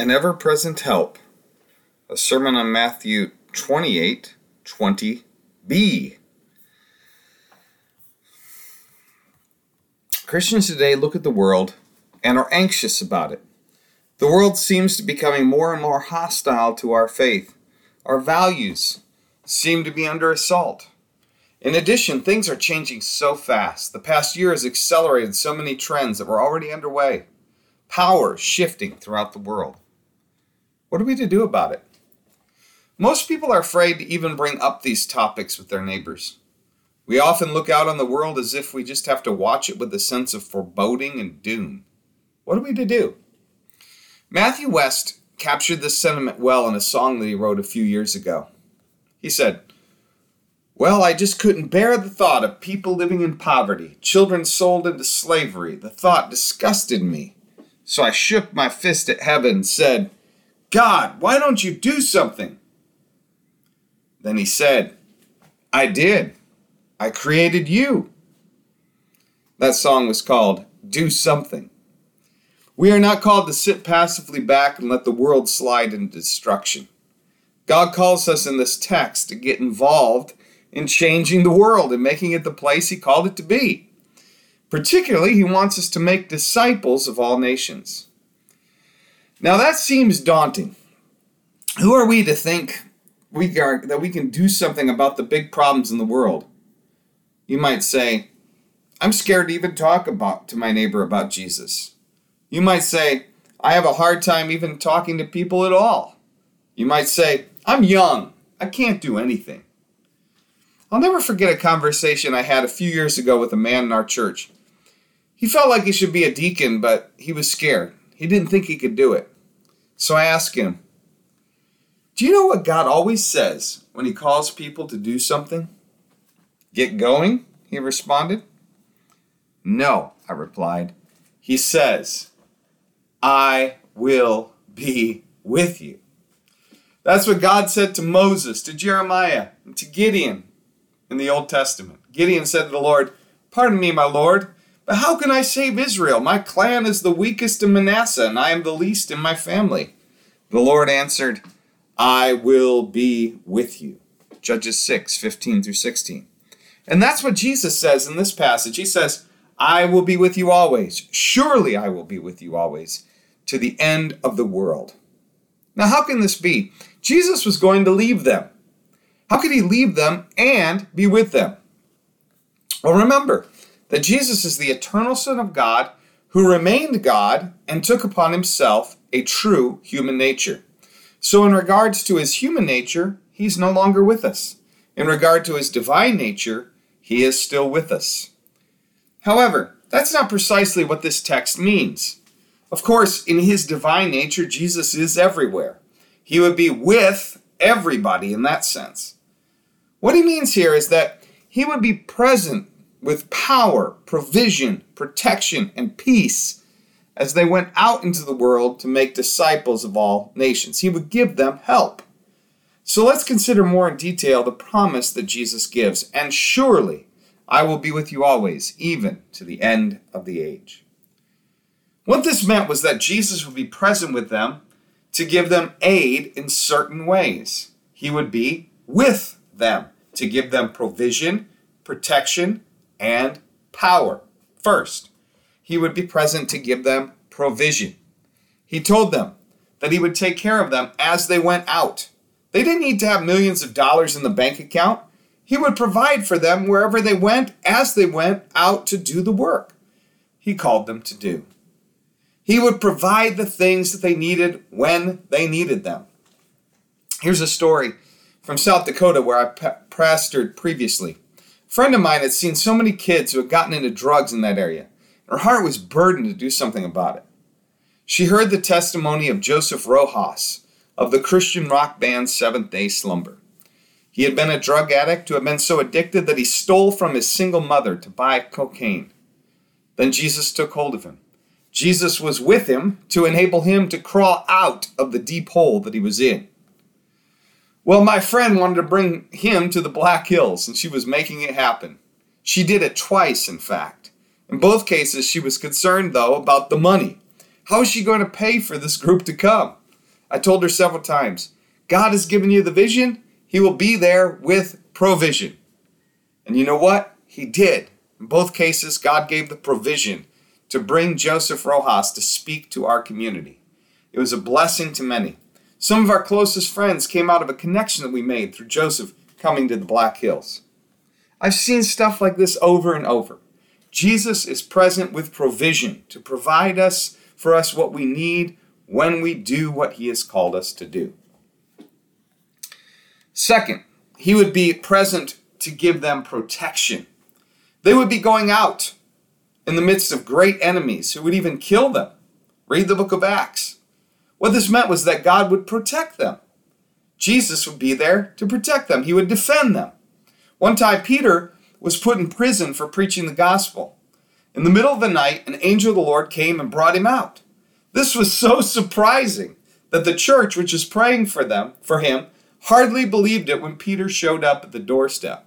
An ever-present help. A sermon on Matthew 28:20b. Christians today look at the world and are anxious about it. The world seems to be becoming more and more hostile to our faith. Our values seem to be under assault. In addition, things are changing so fast. The past year has accelerated so many trends that were already underway. Power shifting throughout the world. What are we to do about it? Most people are afraid to even bring up these topics with their neighbors. We often look out on the world as if we just have to watch it with a sense of foreboding and doom. What are we to do? Matthew West captured this sentiment well in a song that he wrote a few years ago. He said, "Well, I just couldn't bear the thought of people living in poverty, children sold into slavery. The thought disgusted me. So I shook my fist at heaven and said, 'God, why don't you do something?' Then he said, 'I did. I created you.'" That song was called "Do Something." We are not called to sit passively back and let the world slide into destruction. God calls us in this text to get involved in changing the world and making it the place He called it to be. Particularly, He wants us to make disciples of all nations. Now that seems daunting. Who are we to think that we can do something about the big problems in the world? You might say, "I'm scared to even talk to my neighbor about Jesus." You might say, "I have a hard time even talking to people at all." You might say, "I'm young. I can't do anything." I'll never forget a conversation I had a few years ago with a man in our church. He felt like he should be a deacon, but he was scared. He didn't think he could do it. So I asked him, "Do you know what God always says when He calls people to do something?" "Get going," he responded. "No," I replied. He says, "I will be with you." That's what God said to Moses, to Jeremiah, and to Gideon in the Old Testament. Gideon said to the Lord, "Pardon me, my Lord, but how can I save Israel? My clan is the weakest in Manasseh, and I am the least in my family." The Lord answered, "I will be with you." Judges 6:15-16. And that's what Jesus says in this passage. He says, "I will be with you always. Surely I will be with you always, to the end of the world." Now, how can this be? Jesus was going to leave them. How could He leave them and be with them? Well, remember that Jesus is the eternal Son of God who remained God and took upon Himself a true human nature. So in regards to His human nature, He's no longer with us. In regard to His divine nature, He is still with us. However, that's not precisely what this text means. Of course, in His divine nature, Jesus is everywhere. He would be with everybody in that sense. What He means here is that He would be present with power, provision, protection, and peace as they went out into the world to make disciples of all nations. He would give them help. So let's consider more in detail the promise that Jesus gives. "And surely I will be with you always, even to the end of the age." What this meant was that Jesus would be present with them to give them aid in certain ways. He would be with them to give them provision, protection, and power. First, He would be present to give them provision. He told them that He would take care of them as they went out. They didn't need to have millions of dollars in the bank account. He would provide for them wherever they went as they went out to do the work He called them to do. He would provide the things that they needed when they needed them. Here's a story from South Dakota where I pastored previously. A friend of mine had seen so many kids who had gotten into drugs in that area. Her heart was burdened to do something about it. She heard the testimony of Joseph Rojas of the Christian rock band Seventh Day Slumber. He had been a drug addict who had been so addicted that he stole from his single mother to buy cocaine. Then Jesus took hold of him. Jesus was with him to enable him to crawl out of the deep hole that he was in. Well, my friend wanted to bring him to the Black Hills, and she was making it happen. She did it twice, in fact. In both cases, she was concerned, though, about the money. How is she going to pay for this group to come? I told her several times, God has given you the vision. He will be there with provision. And you know what? He did. In both cases, God gave the provision to bring Joseph Rojas to speak to our community. It was a blessing to many. Some of our closest friends came out of a connection that we made through Joseph coming to the Black Hills. I've seen stuff like this over and over. Jesus is present with provision to provide for us what we need when we do what he has called us to do. Second, he would be present to give them protection. They would be going out in the midst of great enemies who would even kill them. Read the book of Acts. What this meant was that God would protect them. Jesus would be there to protect them. He would defend them. One time, Peter was put in prison for preaching the gospel. In the middle of the night, an angel of the Lord came and brought him out. This was so surprising that the church, which was praying for him, hardly believed it when Peter showed up at the doorstep.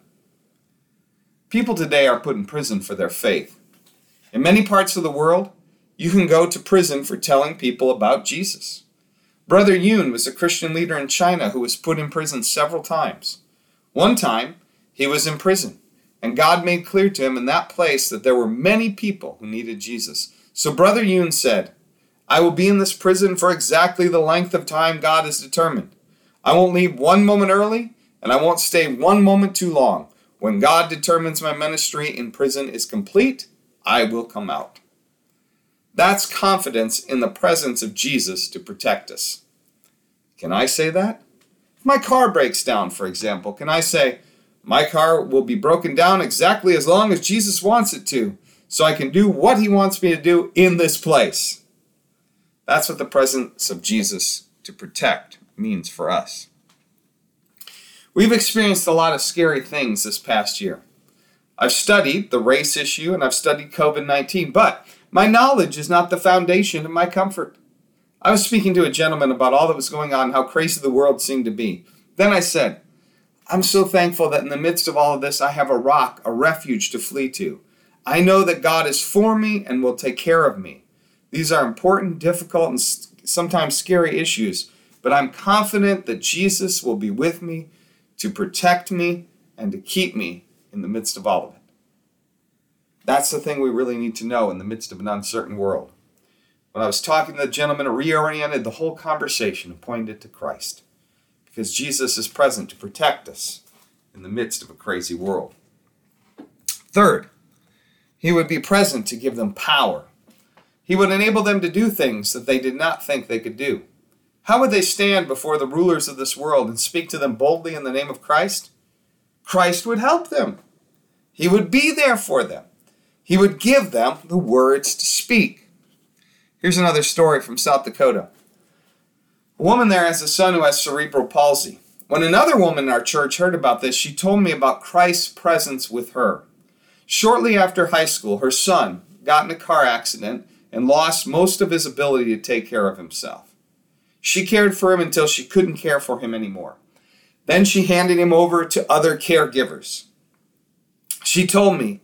People today are put in prison for their faith. In many parts of the world, you can go to prison for telling people about Jesus. Brother Yun was a Christian leader in China who was put in prison several times. One time, he was in prison, and God made clear to him in that place that there were many people who needed Jesus. So Brother Yun said, I will be in this prison for exactly the length of time God has determined. I won't leave one moment early, and I won't stay one moment too long. When God determines my ministry in prison is complete, I will come out. That's confidence in the presence of Jesus to protect us. Can I say that? If my car breaks down, for example, can I say, my car will be broken down exactly as long as Jesus wants it to, so I can do what he wants me to do in this place? That's what the presence of Jesus to protect means for us. We've experienced a lot of scary things this past year. I've studied the race issue and I've studied COVID-19, but my knowledge is not the foundation of my comfort. I was speaking to a gentleman about all that was going on, how crazy the world seemed to be. Then I said, I'm so thankful that in the midst of all of this, I have a rock, a refuge to flee to. I know that God is for me and will take care of me. These are important, difficult, and sometimes scary issues, but I'm confident that Jesus will be with me to protect me and to keep me in the midst of all of it. That's the thing we really need to know in the midst of an uncertain world. When I was talking to the gentleman, it reoriented the whole conversation and pointed to Christ, because Jesus is present to protect us in the midst of a crazy world. Third, he would be present to give them power. He would enable them to do things that they did not think they could do. How would they stand before the rulers of this world and speak to them boldly in the name of Christ? Christ would help them. He would be there for them. He would give them the words to speak. Here's another story from South Dakota. A woman there has a son who has cerebral palsy. When another woman in our church heard about this, she told me about Christ's presence with her. Shortly after high school, her son got in a car accident and lost most of his ability to take care of himself. She cared for him until she couldn't care for him anymore. Then she handed him over to other caregivers. She told me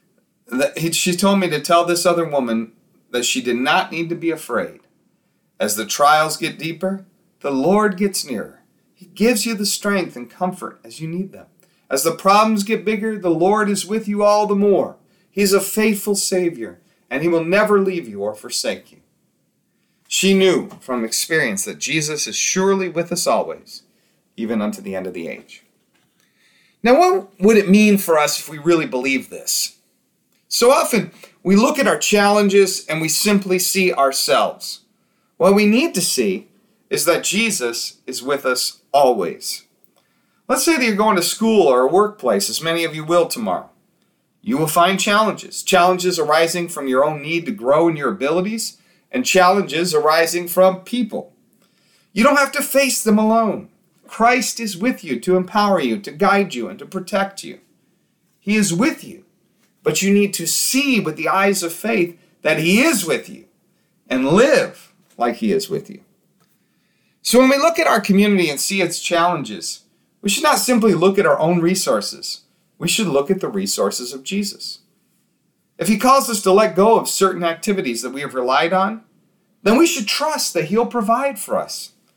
to tell this other woman that she did not need to be afraid. As the trials get deeper, the Lord gets nearer. He gives you the strength and comfort as you need them. As the problems get bigger, the Lord is with you all the more. He's a faithful Savior, and he will never leave you or forsake you. She knew from experience that Jesus is surely with us always, even unto the end of the age. Now, what would it mean for us if we really believe this? So often, we look at our challenges and we simply see ourselves. What we need to see is that Jesus is with us always. Let's say that you're going to school or a workplace, as many of you will tomorrow. You will find challenges arising from your own need to grow in your abilities, and challenges arising from people. You don't have to face them alone. Christ is with you to empower you, to guide you, and to protect you. He is with you, but you need to see with the eyes of faith that he is with you and live like he is with you. So when we look at our community and see its challenges, we should not simply look at our own resources. We should look at the resources of Jesus. If he calls us to let go of certain activities that we have relied on, then we should trust that he'll provide for us.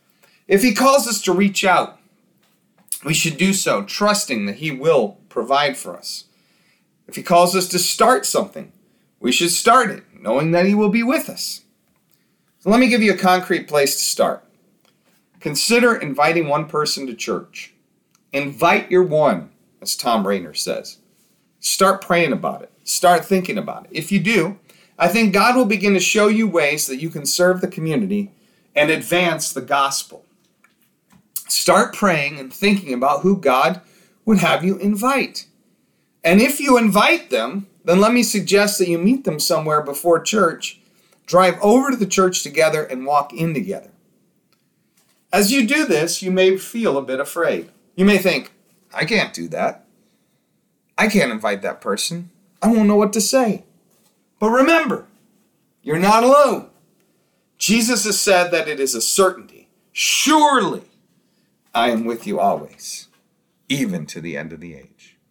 If he calls us to reach out, we should do so trusting that he will provide for us. If he calls us to start something, we should start it, knowing that he will be with us. So let me give you a concrete place to start. Consider inviting one person to church. Invite your one, as Tom Rainer says. Start praying about it. Start thinking about it. If you do, I think God will begin to show you ways that you can serve the community and advance the gospel. Start praying and thinking about who God would have you invite. And if you invite them, then let me suggest that you meet them somewhere before church, drive over to the church together, and walk in together. As you do this, you may feel a bit afraid. You may think, I can't do that. I can't invite that person. I won't know what to say. But remember, you're not alone. Jesus has said that it is a certainty. Surely, I am with you always, even to the end of the age.